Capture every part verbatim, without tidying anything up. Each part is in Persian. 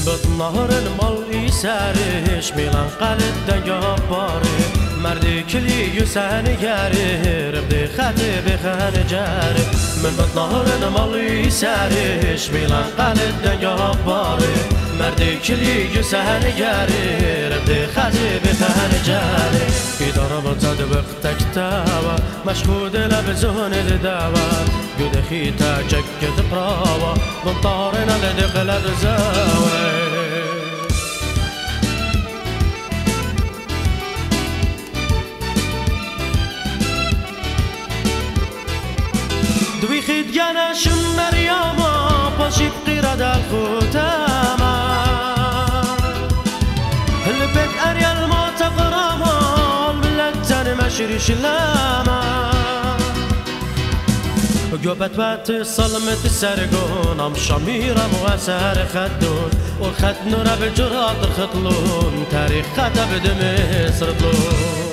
نهر المال سرش میلان قلد دنیا باره مردی کلی یوسن گره ربدی خطی بخن جره من بد نهر المال سرش میلان قلد دنیا باره مردی کلی یوسن گره ربدی خطی بخن جره ایدارم تد وقتك تاوا مشهود لبزون الدوا قد خيتا جكت براوا منطارنا لدخل الزاوي دوي خيد جانا شمر ياما باشي بقيرة الختامة البيت أريال ما تقراما البلد مشري شلاما جوبت بات صلمت السرقون ام شميرة واسار خدون والخد نورا بالجرات الخطلون تاريخ خطب دمصر طلون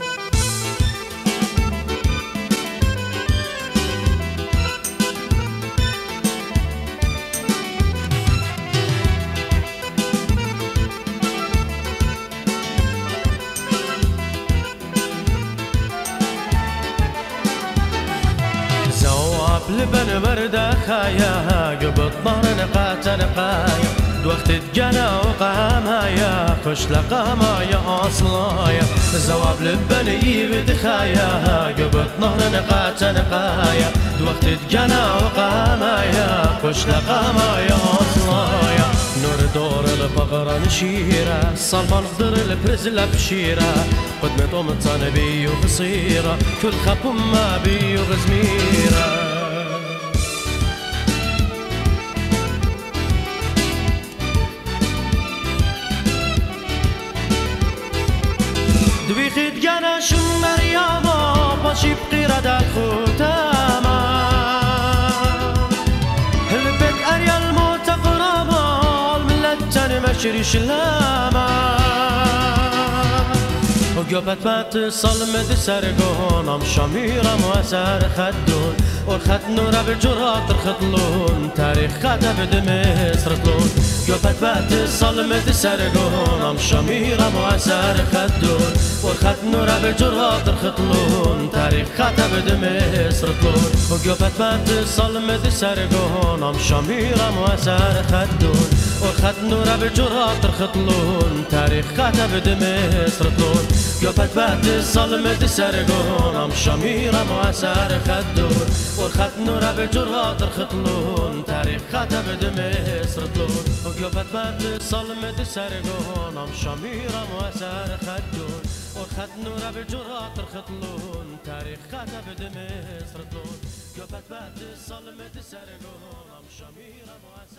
لبن ورده خايا قبط نهر نقات نقايا دوقت تجانا وقامايا خش لقامايا أصلايا زواب لبن يبد خايا قبط نهر نقات نقايا دوقت تجانا وقامايا خش لقامايا أصلايا نور دور الفقر نشيرة صلبان خضر البرز لبشيرة قدمت أمتان بيو بصيرة كل خبم ما بيو غزميرة دوي خيد جانا شمر ياما باشي بقيرة دا الختامة البيت أريال موت غرامة الملة تاني مشري شلاما وقبت بات صلمت سرقون ام شميرة واسار خدون والخد نورا بالجرات الخطلون تاريخ خطب دمصر طلون قبت بات صلمت سرقون ام شميرة واسار خدون والخد نورا بالجرات الخطلون تاريخ خطب دمصر طلون وقبت بات صلمت سرقون ام شميرة واسار خدون والخد نورا بالجرات الخطلون تاريخ خطب دمصر طلون قبت بات صلمت سرقون ام شميرة واسار خدون والخد نورا بالجرات الخطلون تاريخ خطب دمصر طلون وقبت بات صلمت سرقون ام شميرة واسار خدون والخد نورا بالجرات الخطلون تاريخ خطب دمصر طلون قبت بات صلمت سرقون ام شميرة واسار